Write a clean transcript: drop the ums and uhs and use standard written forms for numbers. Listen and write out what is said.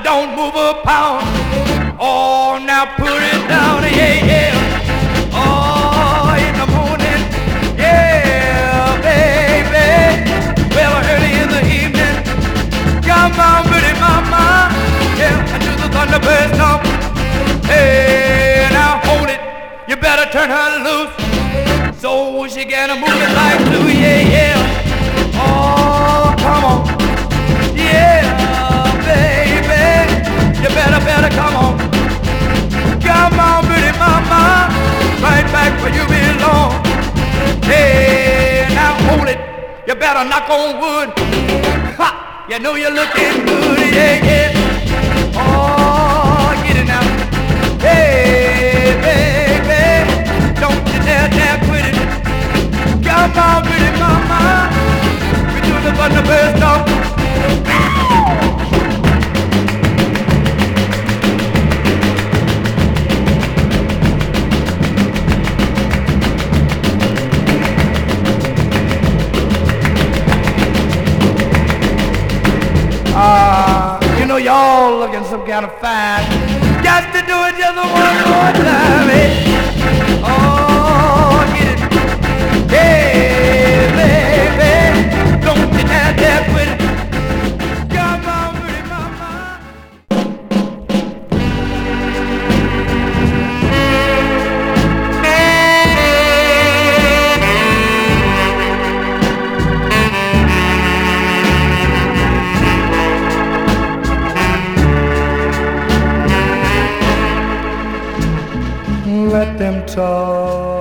don't move a pound. Oh, now put it down, yeah, yeah. Oh, in the morning, yeah, baby. Well, early in the evening, come on, pretty mama, yeah, and do the thunderbird stomp. Hey, now hold it, you better turn her loose, so she can move it like glue, yeah, yeah. Oh, come on, yeah, baby, you better come on. Come on, pretty mama, right back where you belong. Hey, now hold it, you better knock on wood. Ha, you know you're looking good, yeah, yeah. Oh, get it now. Hey, baby, don't you dare quit it. Come on, pretty mama, we do the thunderbird stomp. You know y'all looking some kind of fine. Got to do it just one more time, eh? Oh, get it. Hey, baby, don't you dare quit it. Come on, pretty mama. Let them talk.